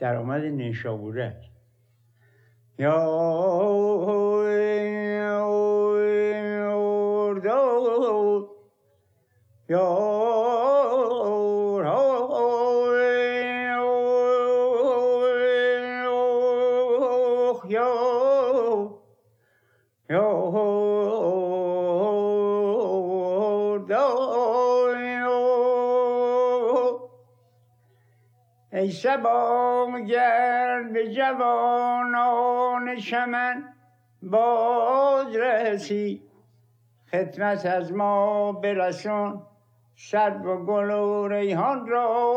درآمد نیشابورک. یا ای صبا گرد به جوانان چمن باز رسی، خدمت از ما برسان سرو و گل و ریحان را.